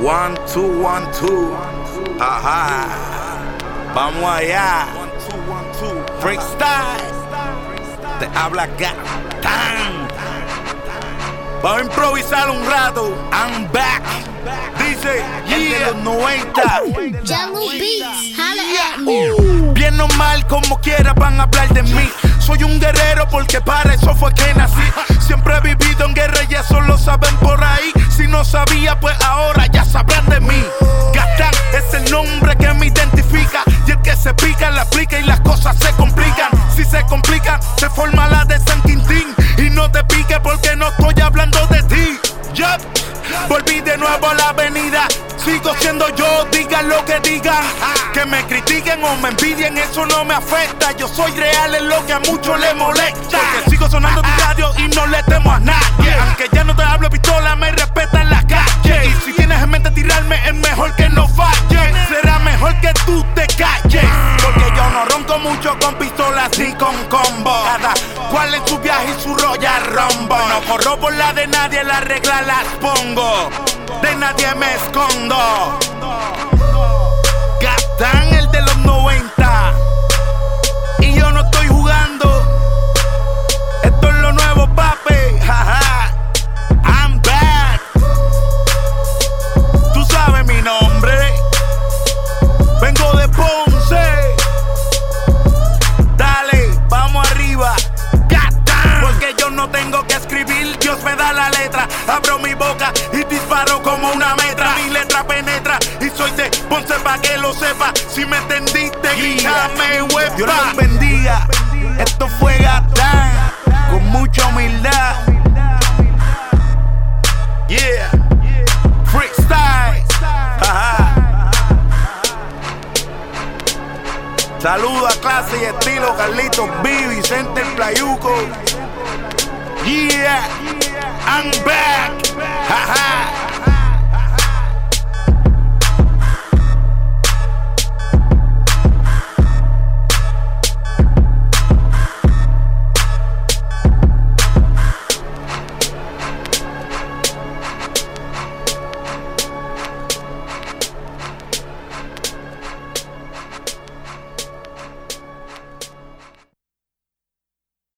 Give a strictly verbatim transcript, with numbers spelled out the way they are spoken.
One, two, one, two. Ajá. Vamos allá. Freestyle. Te habla Gatán. Vamos a improvisar un rato. I'm back. Dice, yeah. El de los noventa. Jello Beats, holla at me. Bien o mal, como quiera van a hablar de mí. Soy un guerrero porque para eso fue que nací. Siempre he vivido en guerra y eso lo saben por ahí. Si no sabía, pues ahora ya sabrán de mí. Gatán es el nombre que me identifica. Y el que se pica, la aplica y las cosas se complican. Si se complican, se forma la de San Quintín. Y no te pique porque no estoy hablando de ti. Yup. Volví de nuevo a la avenida. Sigo siendo yo, digan lo que digan. Que me critiquen o me envidien, eso no me afecta. Yo soy real, es lo que a muchos les molesta. Porque sigo sonando tu radio y no le temo a nadie. Aunque ya no te hablo pistola, me respetan las calles. Y si tienes en mente tirarme, es mejor que no falles. Será mejor que tú te calles. Porque yo no ronco mucho con pistolas ni con combo. Cada cual en su viaje y su Royal Rumble. No corro por la de nadie, las reglas las pongo. De nadie me escondo. Gatán, el de los noventa. Y yo no estoy jugando. Esto es lo nuevo, papi. Jaja. I'm back. Tú sabes mi nombre. Vengo de Ponce. Dale, vamos arriba. Gatán. Porque yo no tengo que escribir, Dios me da la letra. Abro mi boca y disparo como una metra. Mi letra penetra y soy de Ponce pa' que lo sepa. Si me entendiste, grítame, huepa. Dios los bendiga. Esto fue Gatán, con mucha humildad. Yeah, freestyle. Ajá. Saludo a clase y estilo, Carlitos B, Vicente el Playuco. Yeah, I'm back. Haha.